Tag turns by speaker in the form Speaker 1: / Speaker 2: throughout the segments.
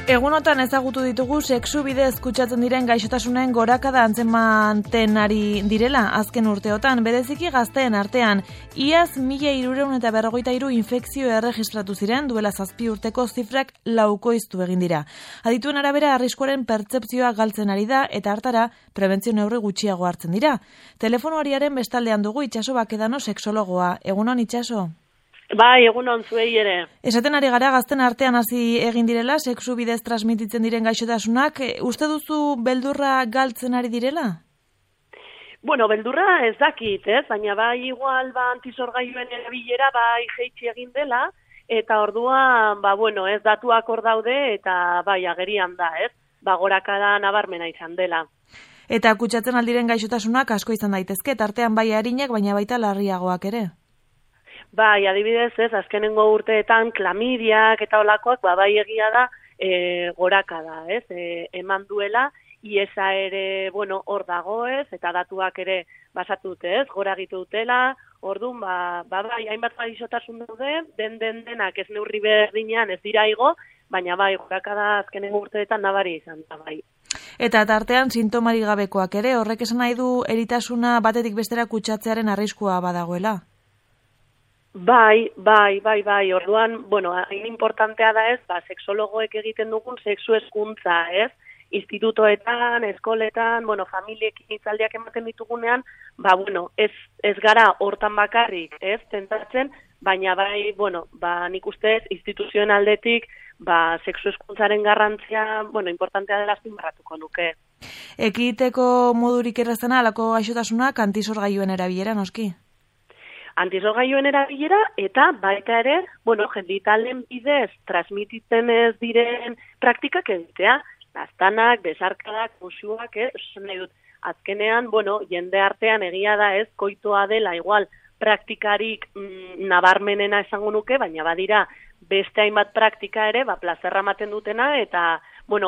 Speaker 1: Egunotan ezagutu ditugu sexu bidez kutsatzen diren gaixotasunen gorakada antzematen ari direla azken urteotan, bereziki gazteen artean. Iaz 1343 infekzio erregistratu ziren, duela 7 urteko zifrak laukoiztu egin dira. Adituen arabera arriskuaren pertzepzioa galtzen ari da eta hartara prebentzio neurri gutxiago hartzen dira. Telefonoariaren bestaldean dugu Itxaso Bakedano sexologoa. Egunon Itxaso?
Speaker 2: Bai, egunon zuei ere.
Speaker 1: Esaten ari gara gazten artean hasi egin direla, sexu bidez transmititzen diren gaixotasunak, uste duzu beldurra galtzen ari direla?
Speaker 2: Bueno, beldurra ez dakit, baina bai igual antisorgailuen erabilera bai jaitsi egin dela, eta orduan, ez datuak hor daude, eta bai agerian da, gorakada nabarmena izan dela.
Speaker 1: Eta kutsatzen aldiren gaixotasunak asko izan daitezke, tartean bai arinak, baina baita larriagoak ere.
Speaker 2: Bai, adibidez, azkenengo urteetan klamidiak eta olakoak, bai egia da gorakada, eman duela, iesa ere, hor dago eta datuak ere basatu dute, gora gitu dutela, orduan, bai, hainbat gaixotasun daude, denak ez neurri berdinean ez dira igo, baina bai, gorakada azkenengo urteetan nabari izan da, bai.
Speaker 1: Eta tartean sintomari gabekoak ere, horrek esan nahi du eritasuna batetik bestera kutsatzearen arriskua badagoela?
Speaker 2: Bai, orduan, hain importantea da sexologoek egiten dugun sexu hezkuntza, institutoetan, eskoletan, familiekin hitzaldiak ematen ditugunean, ez gara hortan bakarrik, tentatzen, baina nik ustez instituzioen aldetik, sexu hezkuntzaren garrantzia, importantea dela azpimarratuko nuke.
Speaker 1: Ekiteko modurik errazena alako gaixotasunak antisorgailuen erabilera, noski?
Speaker 2: Antisorgailuen erabilera eta baita ere, genitalen bidez transmititzen ez diren praktikak egitea, laztanak, besarkadak, musuak, nahi dut, azkenean, jende artean egia da koitoa dela igual praktikarik nabarmenena esango nuke, baina badira beste hainbat praktika ere, plazerra ematen dutena eta,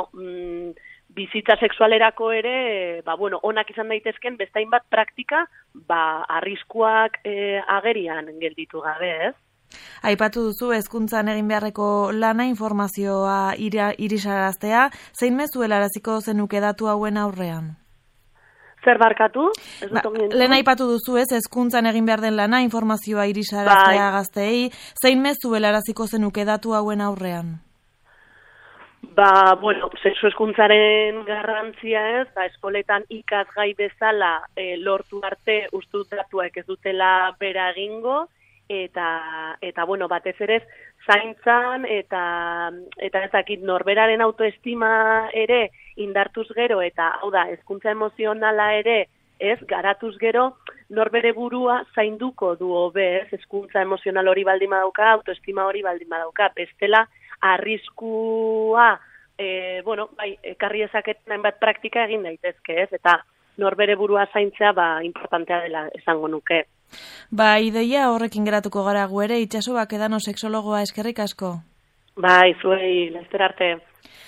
Speaker 2: bizitza sexualerako ere, onak izan daitezken beste hainbat praktika, arriskuak agerian gelditu gabe,
Speaker 1: Aipatu duzu hezkuntzan egin beharreko lana informazioa irisaraztea, zein mezu helaraziko zenuke datu hauen aurrean?
Speaker 2: Zer barkatu?
Speaker 1: Lehen aipatu duzu hezkuntzan egin behar den lana informazioa irisaraztea gazteei, zein mezu helaraziko zenuke datu hauen aurrean?
Speaker 2: Sexu hezkuntzaren garrantzia eskoletan ikasgai bezala lortu arte ustut datuak ez dutela bera egingo, eta batez ere zaintzan eta ezakit norberaren autoestima ere indartuz gero, eta hau da, hezkuntza emozionala ere garatuz gero, norbere burua zainduko du hobe, hezkuntza emozional hori baldin badauka, autoestima hori baldin badauka, bestela arriskua, ekarri ezaketen hainbat praktika egin daitezke, eta norbere burua zaintzea importantea dela esango nuke.
Speaker 1: Ideia horrekin geratuko gara gu ere, Itxaso Bakedano sexologoa, eskerrik asko.
Speaker 2: Zuei, laster arte.